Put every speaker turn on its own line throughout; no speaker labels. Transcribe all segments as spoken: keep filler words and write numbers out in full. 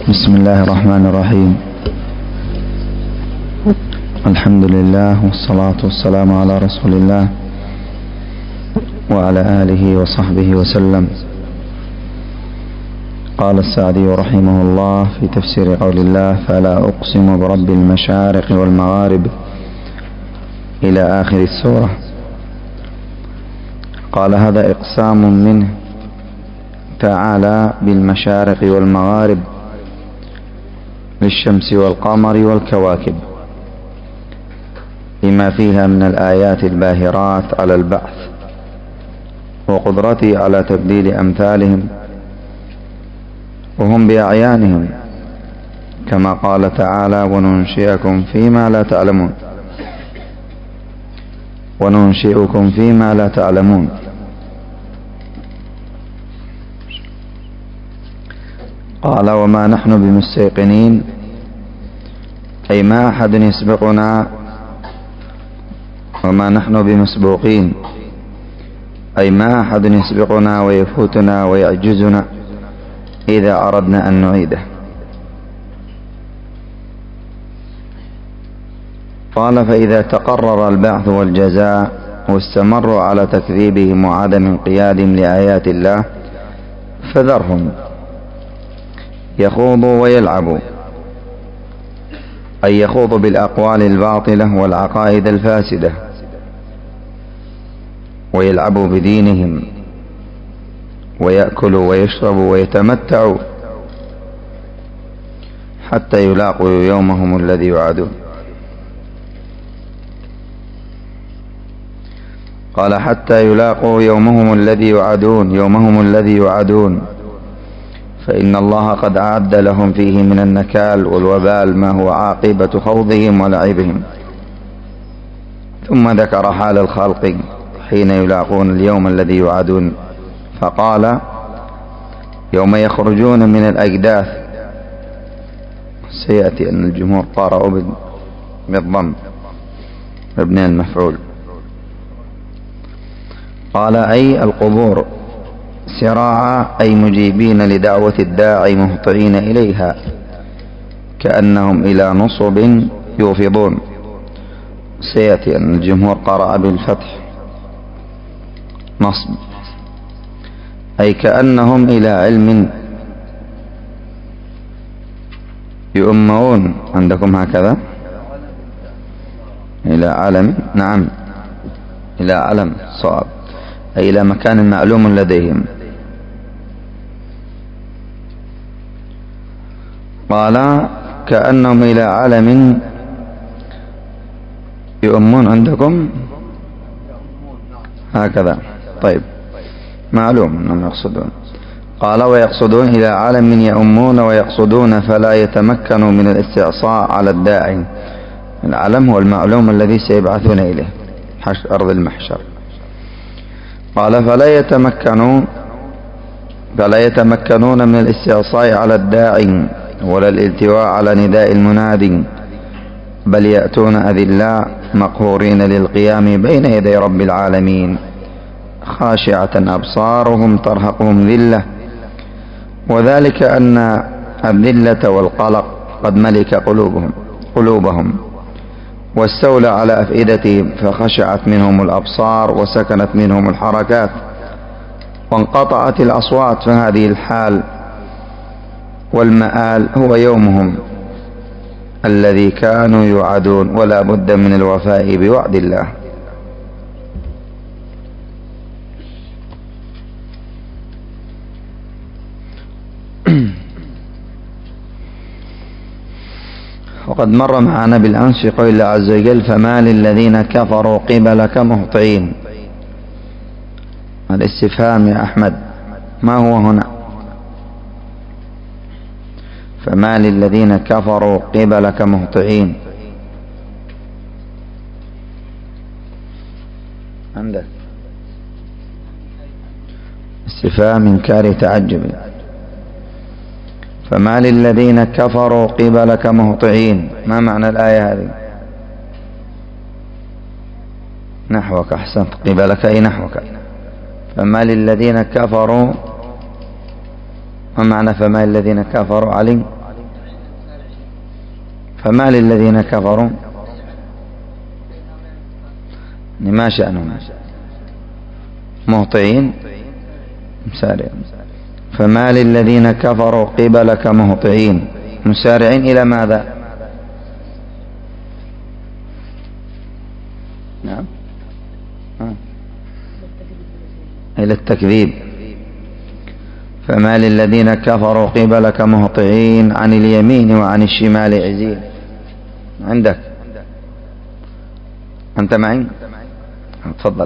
بسم الله الرحمن الرحيم. الحمد لله والصلاة والسلام على رسول الله وعلى آله وصحبه وسلم. قال السعدي رحمه الله في تفسير قول الله: فلا أقسم برب المشارق والمغارب إلى آخر السورة. قال: هذا إقسام منه تعالى بالمشارق والمغارب للشمس والقمر والكواكب لما فيها من الآيات الباهرات على البعث وقدرته على تبديل أمثالهم وهم بأعيانهم، كما قال تعالى: وننشئكم فيما لا تعلمون وننشئكم فيما لا تعلمون. قال: وما نحن بمستيقنين، أي ما أحد يسبقنا، وما نحن بمسبوقين، أي ما أحد يسبقنا ويفوتنا ويعجزنا إذا أردنا أن نعيده. قال: فإذا تقرر البعث والجزاء واستمروا على تكذيبهم وعدم انقيادهم لآيات الله فذرهم يخوضوا ويلعبوا، أي يخوضوا بالأقوال الباطلة والعقائد الفاسدة ويلعبوا بدينهم ويأكلوا ويشربوا ويتمتعوا حتى يلاقوا يومهم الذي يوعدون. قال: حتى يلاقوا يومهم الذي يوعدون، يومهم الذي يوعدون، فإن الله قد أعد لهم فيه من النكال والوبال ما هو عاقبة خوضهم ولعبهم. ثم ذكر حال الخلق حين يلاقون اليوم الذي يوعدون، فقال: يوم يخرجون من الأجداث. سيأتي أن الجمهور قرأوا بالضم مبني المفعول. قال: أي القبور سراعا، أي مجيبين لدعوة الداعي مهطعين إليها كأنهم إلى نصب يوفضون. سيأتي أن الجمهور قرأ بالفتح نصب، أي كأنهم إلى علم يؤمعون. عندكم هكذا إلى علم، نعم إلى علم صواب، أي إلى مكان معلوم لديهم. قال: كأنهم إلى علم يؤمون. عندكم هكذا، طيب معلوم أنهم يقصدون. قال: ويقصدون إلى علم يؤمون ويقصدون، فلا يتمكنوا من الاستعصاء على الداعي. العلم هو المعلوم الذي سيبعثون إليه، أرض المحشر. قال: فلا يتمكنوا فلا يتمكنون من الاستعصاء على الداعي ولا الالتواء على نداء المنادي، بل يأتون أذلاء مقهورين للقيام بين يدي رب العالمين، خاشعة أبصارهم ترهقهم ذلة، وذلك أن الذلة والقلق قد ملك قلوبهم قلوبهم واستولى على أفئدتهم، فخشعت منهم الأبصار وسكنت منهم الحركات وانقطعت الأصوات. فهذه الحال والمآل هو يومهم الذي كانوا يوعدون، ولا بد من الوفاء بوعد الله. وقد مر معنا بالأمس في قول الله عز وجل: فما للذين كفروا قبلك مهطعين. الاستفهام يا أحمد ما هو هنا؟ فما للذين كفروا قبلك مهطعين. عندك استفهام إنكار تعجب. فما للذين كفروا قبلك مهطعين، ما معنى الآية هذه؟ نحوك، أحسنت، قبلك أي نحوك. فما للذين كفروا، ما معنى فما للذين كفروا علي؟ فما للذين كفروا ما شأنهم مهطعين مسارعين. فما للذين كفروا قبلك مهطعين مسارعين إلى ماذا؟ نعم إلى التكذيب. فما للذين كفروا قبلك مهطعين عن اليمين وعن الشمال عزين. عندك أنت معي؟ تفضل.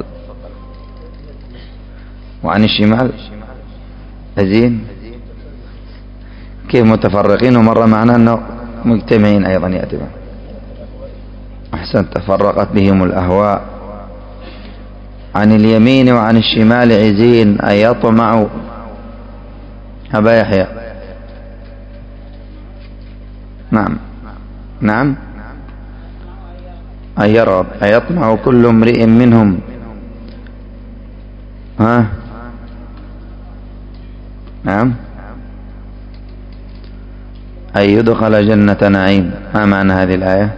وعن الشمال عزين كيف متفرقين؟ ومر معنا أنه مجتمعين أيضا يأتي. أحسنت. تفرقت بهم الأهواء. عن اليمين وعن الشمال عزين أي يطمع. أبا يحيى نعم نعم أي يرغب أي يطمع كل امرئ منهم ها نعم أي يدخل جنة نعيم. ما معنى هذه الآية؟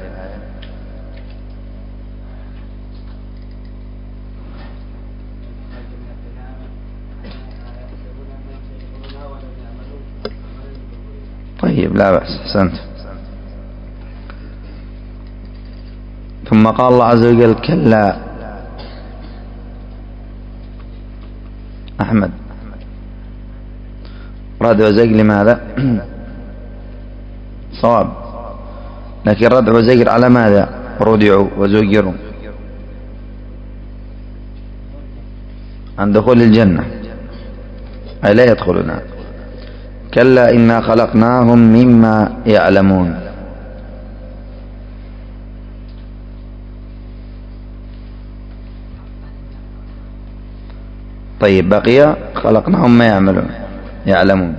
طيب لا بأس. أحسنت. ثم قال الله عز وجل كلا. أحمد رد وزجر لماذا؟ صواب. لكن رد وزجر على ماذا؟ ردعوا وزجروا عن دخول الجنة أي لا يدخلنا. كلا إنا خلقناهم مما يعلمون. طيب بقي خلقناهم ما يعملون يعلمون.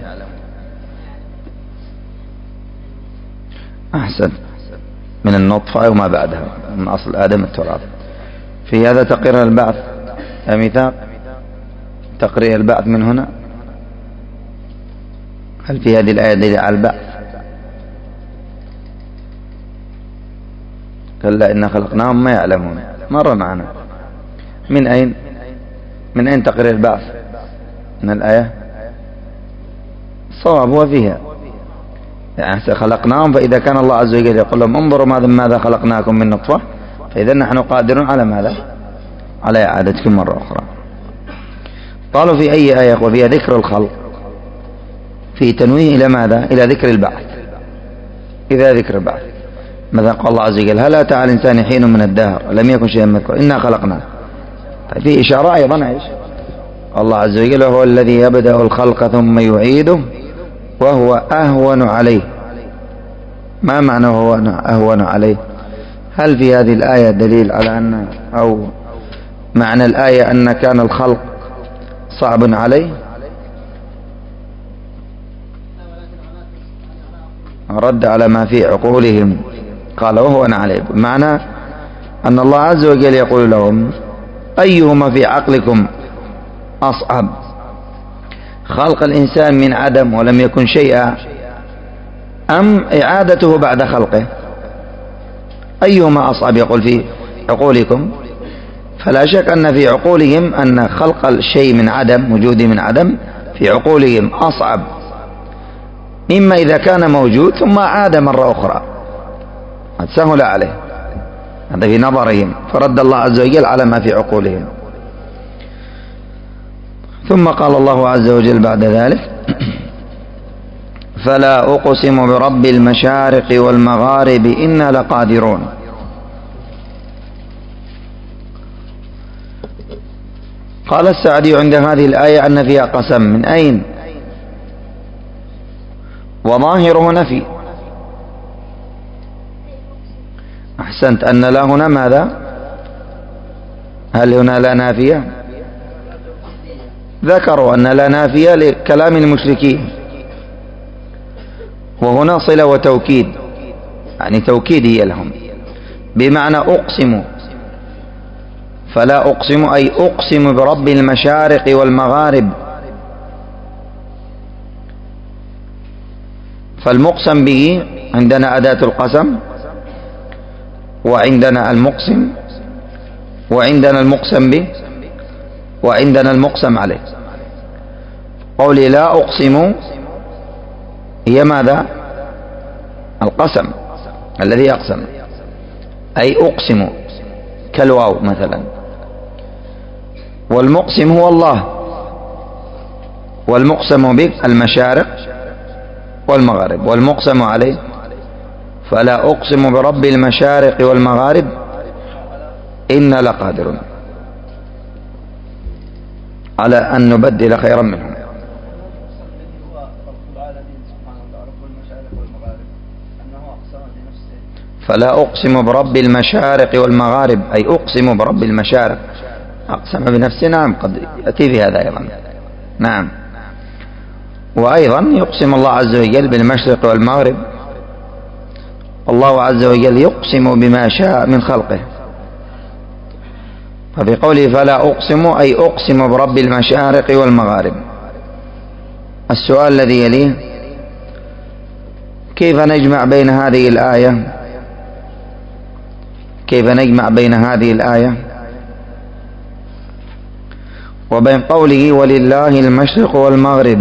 أحسن. من النطفة وما بعدها من أصل آدم التراب. في هذا تقرير البعث يا ميثاق؟ تقرير البعث من هنا؟ هل في هذه الآية دليل على البعث؟ كلا إنا خلقناهم ما يعلمون مر معنا. من أين من أين تقرير البعث؟ من الآية؟ الصواب هو فيها يعني خلقناهم. فإذا كان الله عز وجل يقول لهم انظروا ماذا ماذا خلقناكم من نطفة، فإذا نحن قادرون على ماذا؟ على إعادتكم مرة أخرى. قالوا في أي آية؟ وفيها ذكر الخلق في تنويه إلى ماذا؟ إلى ذكر البعث. إذا ذكر البعث مثلا قال الله عز وجل هل أتى على الإنسان حين من الدهر لم يكن شيئا مذكورا إنا خلقناه. طيب في إشارة أيضا إيش؟ الله عز وجل هو الذي يبدأ الخلق ثم يعيده وهو أهون عليه. ما معنى هو أهون عليه؟ هل في هذه الآية دليل على أن أو معنى الآية أن كان الخلق صعب عليه؟ رد على ما في عقولهم قال وهو أنا عليه. معنى أن الله عز وجل يقول لهم أيهما في عقلكم أصعب، خلق الإنسان من عدم ولم يكن شيئا أم إعادته بعد خلقه؟ أيهما أصعب يقول في عقولكم؟ فلا شك أن في عقولهم أن خلق الشيء من عدم وجوده من عدم في عقولهم أصعب مما إذا كان موجود ثم عاد مرة أخرى قد سهل عليه. هذا في نظرهم فرد الله عز وجل على ما في عقولهم. ثم قال الله عز وجل بعد ذلك فلا أقسم برب المشارق والمغارب إنا لقادرون. قال السعدي عند هذه الآية أن فيها قسم. من أين؟ وظاهره نفي. أحسنت. أن لا هنا ماذا؟ هل هنا لا نافية؟ ذكروا أن لا نافية لكلام المشركين وهنا صلة وتوكيد يعني توكيد هي لهم بمعنى أقسم. فلا أقسم أي أقسم برب المشارق والمغارب. فالمقسم به عندنا أداة القسم وعندنا المقسم وعندنا المقسم به وعندنا المقسم عليه. قولي لا أقسم هي ماذا؟ القسم الذي أقسم، أي أقسم كالواو مثلا. والمقسم هو الله، والمقسم به المشارق والمغارب، والمقسم عليه فلا أقسم برب المشارق والمغارب إنا لقادرون على أن نبدل خيرا منهم. فلا أقسم برب المشارق والمغارب أي أقسم برب المشارق، أقسم بنفسه. نعم، قد يأتي في هذا أيضا. نعم. وأيضا يقسم الله عز وجل بالمشرق والمغرب، الله عز وجل يقسم بما شاء من خلقه. ففي قوله فلا أقسم أي أقسم برب المشارق والمغارب. السؤال الذي يليه: كيف نجمع بين هذه الآية كيف نجمع بين هذه الآية وبين قوله ولله المشرق والمغرب؟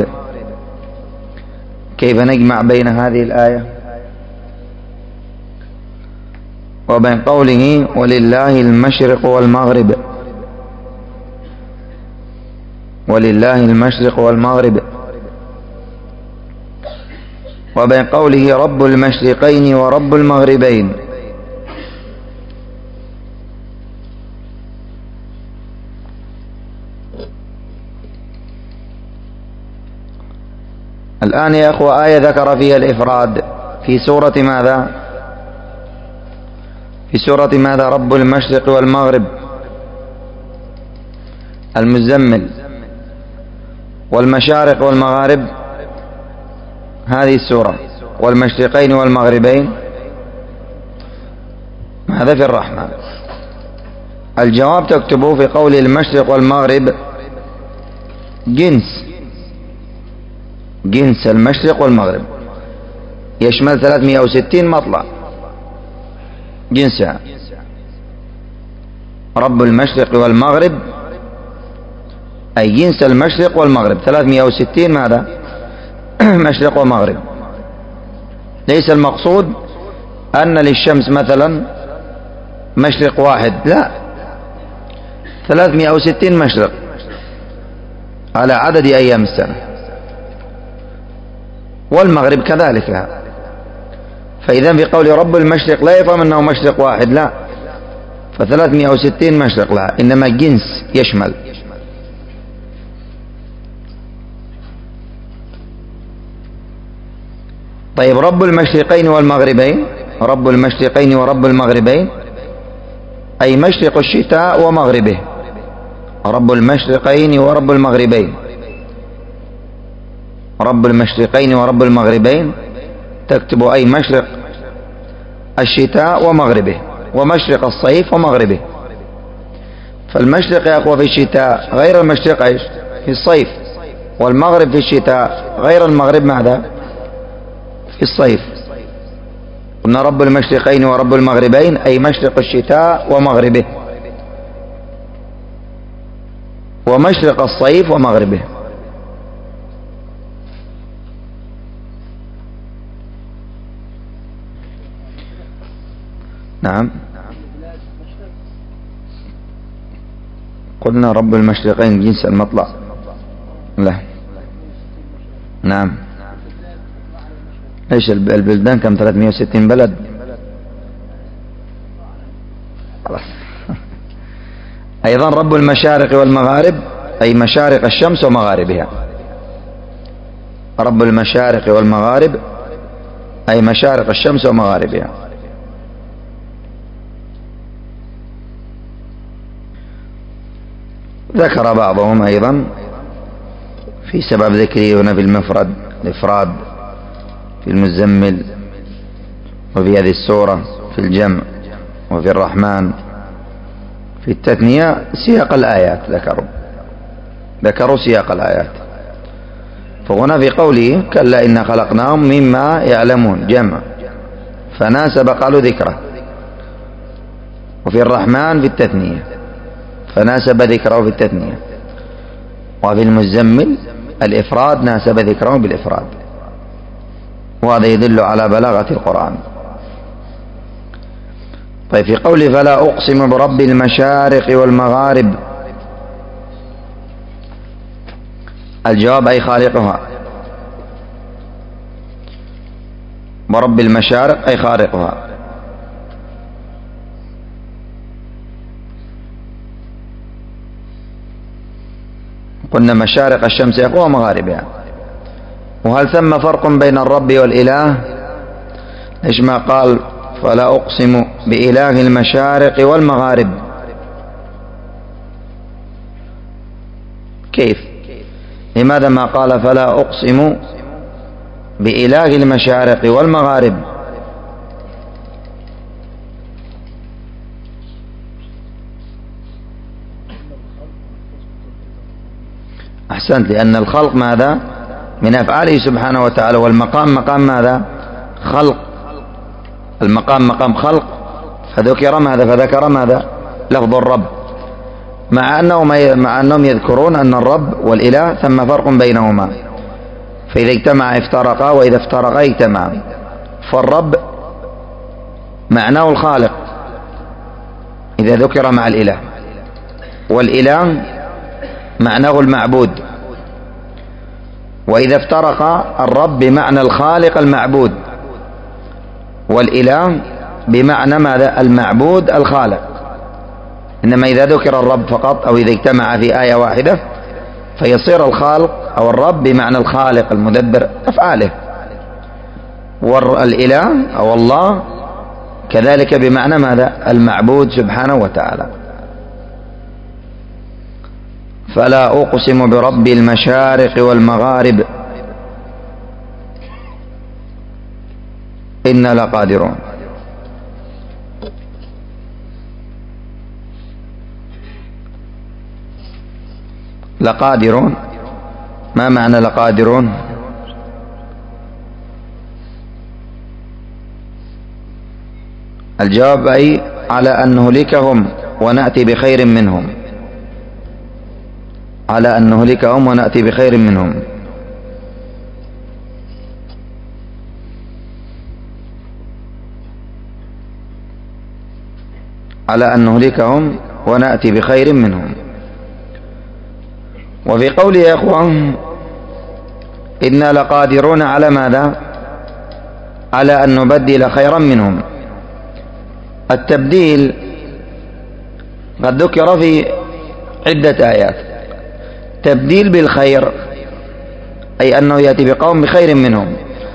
كيف نجمع بين هذه الآية وبين قوله ولله المشرق والمغرب؟ ولله المشرق والمغرب، وبين قوله رب المشرقين ورب المغربين. الآن يا أخوة آية ذكر فيها الإفراد في سورة ماذا؟ في سورة ماذا؟ رب المشرق والمغرب، المزمل. والمشارق والمغارب هذه السورة، والمشرقين والمغربين هذا في الرحمن. الجواب تكتبه في قول المشرق والمغرب جنس جنس المشرق والمغرب، يشمل ثلاثمائة وستين مطلع جنسها. رب المشرق والمغرب أي جنس المشرق والمغرب، ثلاثمائة وستين ماذا؟ مشرق ومغرب. ليس المقصود أن للشمس مثلا مشرق واحد، لا، ثلاثمائة وستين مشرق على عدد أيام السنة، والمغرب كذلك. فإذا في قول رب المشرق لا يفهم أنه مشرق واحد، لا، فثلاثمائة وستين مشرق لها، إنما جنس يشمل. طيب رب المشرقين والمغربين، رب المشرقين ورب المغربين أي مشرق الشتاء ومغربه، رب المشرقين ورب المغربين. رب المشرقين ورب المغربين تكتب أي مشرق الشتاء ومغربه، ومشرق الصيف ومغربه. فالمشرق يا أخوة في الشتاء غير المشرق إيش في الصيف، والمغرب في الشتاء غير المغرب ماذا في الصيف. قلنا رب المشرقين ورب المغربين أي مشرق الشتاء ومغربه، ومشرق الصيف ومغربه. نعم، قلنا رب المشرقين جنس المطلع. لا، نعم. ايش البلدان كم؟ ثلاثمائة وستين بلد. خلاص. ايضا رب المشارق والمغارب اي مشارق الشمس ومغاربها، رب المشارق والمغارب اي مشارق الشمس ومغاربها. ذكر بعضهم أيضا في سبب ذكره هنا في المفرد الإفراد في المزمل، وفي هذه السورة في الجمع، وفي الرحمن في التثنية سياق الآيات. ذكروا ذكروا سياق الآيات. فهنا في قوله كلا إنا خلقناهم مما يعلمون جمع، فناسب قالوا ذكره. وفي الرحمن في التثنية فناسب ذكره في التثنية، وفي المزمل الإفراد ناسب ذكره بالإفراد، وهذا يدل على بلاغة القرآن. طيب في قوله فلا أقسم برب المشارق والمغارب، الجواب أي خالقها، برب المشارق أي خالقها. قلنا مشارق الشمس يقوى ومغاربها. وهل ثم فرق بين الرب والإله؟ إيش ما قال فلا أقسم بإله المشارق والمغارب؟ كيف؟ لماذا ما قال فلا أقسم بإله المشارق والمغارب؟ أحسنت، لأن الخلق ماذا؟ من أفعاله سبحانه وتعالى، والمقام مقام ماذا؟ خلق. المقام مقام خلق، فذكر ماذا؟ فذكر ماذا؟ لفظ الرب، مع أنهم مع أنهم يذكرون أن الرب والإله ثم فرق بينهما، فإذا اجتمع افترقا وإذا افترقا اجتمعا. فالرب معناه الخالق إذا ذكر مع الإله، والإله معناه المعبود. وإذا افترق الرب بمعنى الخالق المعبود، والإله بمعنى ماذا؟ المعبود الخالق. إنما إذا ذكر الرب فقط أو إذا اجتمع في آية واحدة فيصير الخالق أو الرب بمعنى الخالق المدبر أفعاله، والإله أو الله كذلك بمعنى ماذا؟ المعبود سبحانه وتعالى. فلا أقسم برب المشارق والمغارب إنا لقادرون. لقادرون، ما معنى لقادرون؟ الجواب أي على أن نهلكهم ونأتي بخير منهم، على أن نهلكهم ونأتي بخير منهم. على أن نهلكهم ونأتي بخير منهم. وفي قوله يا أخوان إنا لقادرون على ماذا؟ على أن نبدل خيرا منهم. التبديل قد ذكر في عدة آيات. تبديل بالخير أي أنه يأتي بقوم بخير منهم،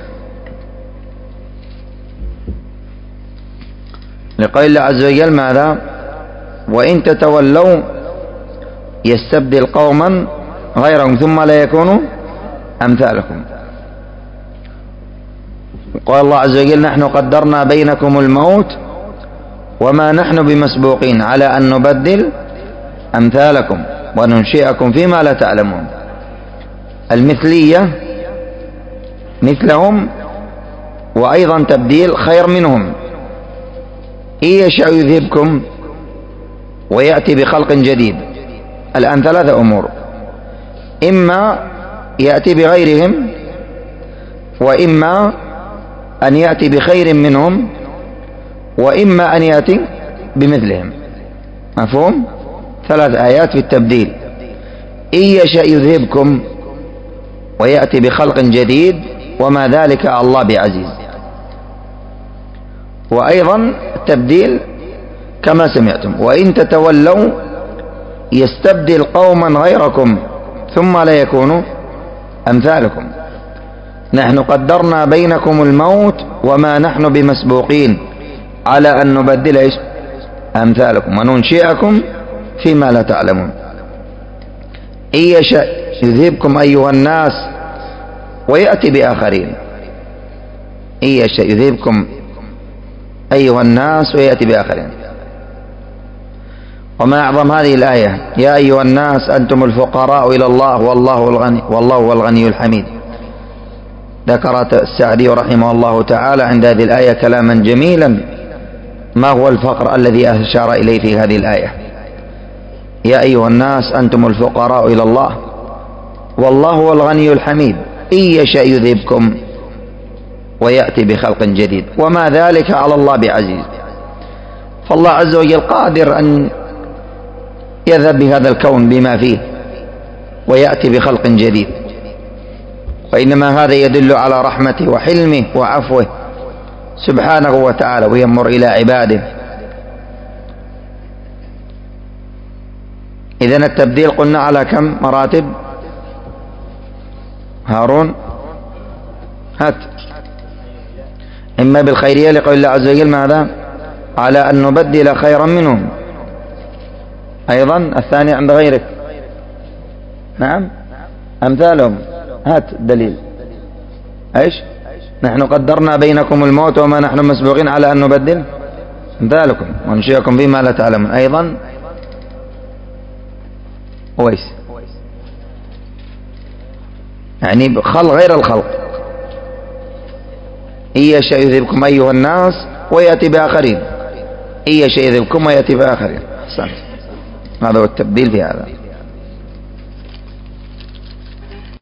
لقول الله عز وجل ماذا؟ وإن تتولوا يستبدل قوما غيرهم ثم لا يكونوا أمثالكم. قال الله عز وجل نحن قدرنا بينكم الموت وما نحن بمسبوقين على أن نبدل أمثالكم وننشئكم فيما لا تعلمون. المثلية مثلهم، وأيضا تبديل خير منهم. إن يشاء يذهبكم ويأتي بخلق جديد. الآن ثلاثة أمور: إما يأتي بغيرهم، وإما أن يأتي بخير منهم، وإما أن يأتي بمثلهم. مفهوم؟ ثلاث آيات في التبديل. إن يشاء يذهبكم ويأتي بخلق جديد وما ذلك على الله بعزيز. وأيضا التبديل كما سمعتم وإن تتولوا يستبدل قوما غيركم ثم لا يكونوا أمثالكم. نحن قدرنا بينكم الموت وما نحن بمسبوقين على أن نبدل إيش؟ أمثالكم وننشئكم فيما لا تعلمون. إن يشاء يذهبكم أيها الناس ويأتي بآخرين. إن يشاء يذهبكم أيها الناس ويأتي بآخرين. وما أعظم هذه الآية: يا أيها الناس أنتم الفقراء إلى الله والله الغني والله هو الغني الحميد. ذكر السعدي رحمه الله تعالى عند هذه الآية كلاما جميلا ما هو الفقر الذي أشار إليه في هذه الآية؟ يا أيها الناس أنتم الفقراء إلى الله والله هو الغني الحميد إن يشاء يذهبكم ويأتي بخلق جديد وما ذلك على الله بعزيز. فالله عز وجل قادر أن يذهب بهذا الكون بما فيه ويأتي بخلق جديد، وإنما هذا يدل على رحمته وحلمه وعفوه سبحانه وتعالى وينظر إلى عباده. إذن التبديل قلنا على كم مراتب؟ هارون هات. إما بالخيرية لقول الله عز وجل ماذا؟ على أن نبدل خيرا منهم. أيضا الثاني عند غيرك. نعم أمثالهم. هات الدليل. ايش؟ نحن قدرنا بينكم الموت وما نحن مسبوقين على أن نبدل أمثالكم وننشئكم فيما لا تعلمون. أيضا ويس يعني خلق غير الخلق. إن يشاء يذهبكم أيها الناس ويأتي بآخرين. إن يشاء يذهبكم ويأتي بآخرين. أحسنت. هذا هو التبديل في هذا.